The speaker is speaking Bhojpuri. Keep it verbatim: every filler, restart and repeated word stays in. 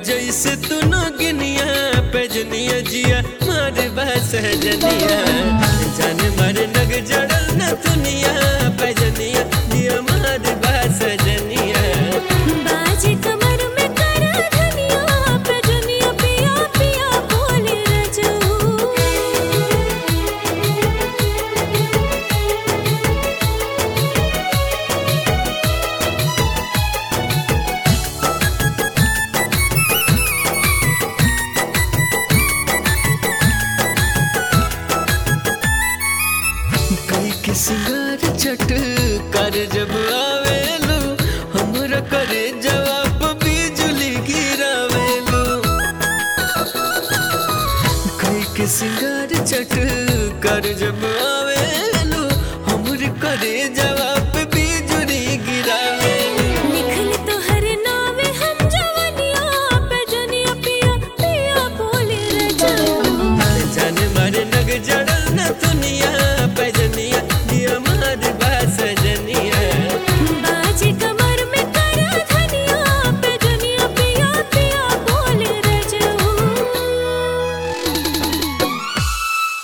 जैसे तू नगिनिया पैजनिया जिया मार बस जनिया जान मार नग जड़ल न दुनिया पैजनिया जिया मार बस जनिया बाजे कमर में करा धनिया पैजनिया पिया पिया बोले रजू के सिंगार चट कर जब आवेलू हमरा करे जवाब बिजली गिरावेलू कई के सिंगार चट कर